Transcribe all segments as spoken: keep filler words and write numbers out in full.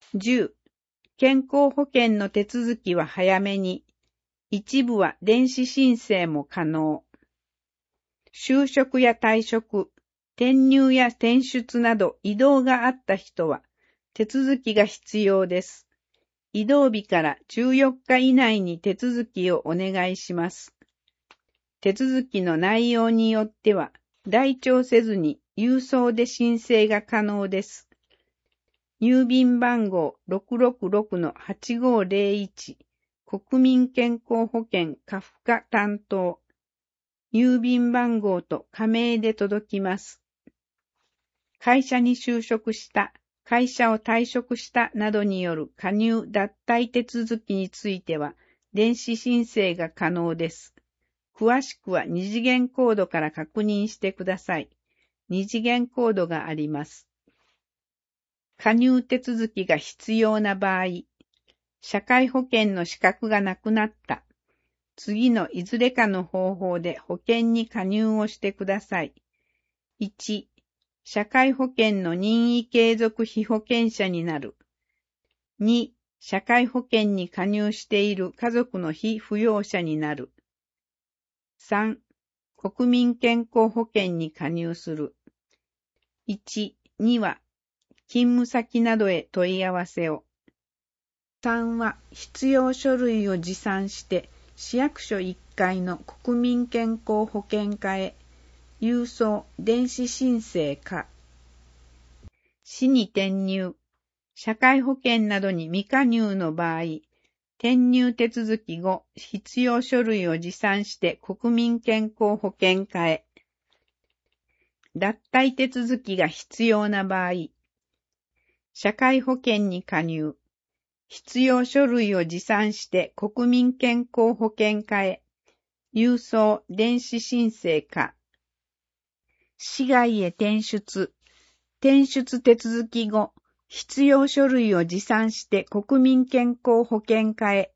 じゅう、健康保険の手続きは早めに、一部は電子申請も可能。就職や退職、転入や転出など異動があった人は手続きが必要です。異動日からじゅうよっか以内に手続きをお願いします。手続きの内容によっては、代聴せずに郵送で申請が可能です。郵便番号 ろくろくろくのはちごーぜろいち 国民健康保険過付加担当。郵便番号と仮名で届きます。会社に就職した、会社を退職したなどによる加入脱退手続きについては、電子申請が可能です。詳しくは二次元コードから確認してください。二次元コードがあります。加入手続きが必要な場合、社会保険の資格がなくなった。次のいずれかの方法で保険に加入をしてください。いち、社会保険の任意継続被保険者になる。に、社会保険に加入している家族の被扶養者になる。さん、国民健康保険に加入する。いち、には、勤務先などへ問い合わせを。さんは、必要書類を持参して、市役所いっかいの国民健康保険課へ、郵送、電子申請か。市に転入、社会保険などに未加入の場合、転入手続き後、必要書類を持参して国民健康保険課へ。脱退手続きが必要な場合、社会保険に加入、必要書類を持参して国民健康保険課へ、郵送電子申請か、市外へ転出、転出手続き後、必要書類を持参して国民健康保険課へ、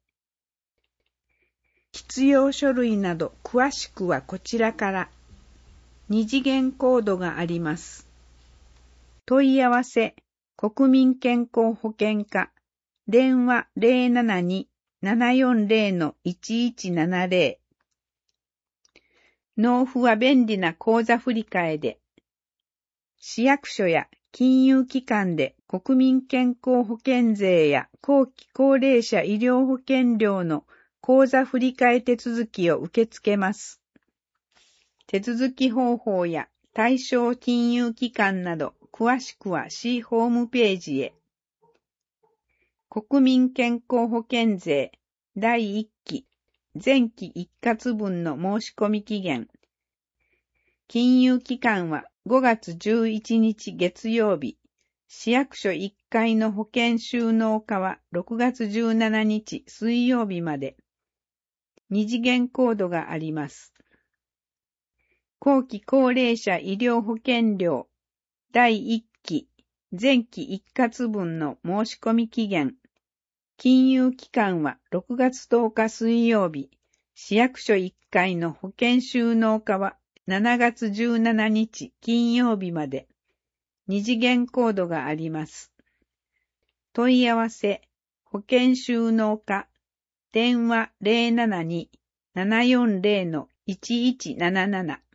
必要書類など詳しくはこちらから、二次元コードがあります。問い合わせ、国民健康保険課、電話 ゼロななに ななよんゼロ のいちいちななゼロ。納付は便利な口座振替で、市役所や金融機関で国民健康保険税や後期高齢者医療保険料の口座振替手続きを受け付けます。手続き方法や対象金融機関など詳しくは市ホームページへ。国民健康保険税だいいっき前期一括分の申し込み期限。金融機関はごがつじゅういちにち月曜日、市役所いっかいの保険収納課はろくがつじゅうしちにち水曜日まで。二次元コードがあります。後期高齢者医療保険料だいいっき前期一括分の申し込み期限。金融機関はろくがつとおか水曜日、市役所いっかいの保険収納課はしちがつじゅうしちにち金曜日まで。二次元コードがあります。問い合わせ、保険収納課、電話 ゼロななに ななよんゼロ のいちいちななな